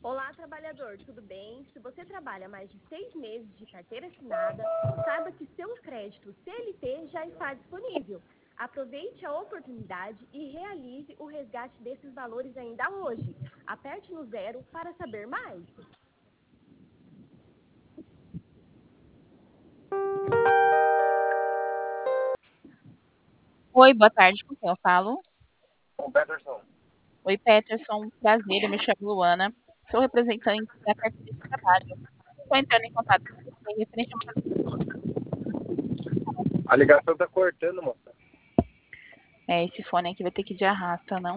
Olá, trabalhador, tudo bem? Se você trabalha mais de 6 meses de carteira assinada, saiba que seu crédito CLT já está disponível. Aproveite a oportunidade e realize o resgate desses valores ainda hoje. Aperte no 0 para saber mais. Oi, boa tarde, com quem eu falo? Com o Peterson. Oi, Peterson, prazer, eu me chamo Luana, sou representante da carteira de trabalho. Estou entrando em contato com você referente a uma... A ligação tá cortando, moça. esse fone aqui vai ter que ir de arrasta, não?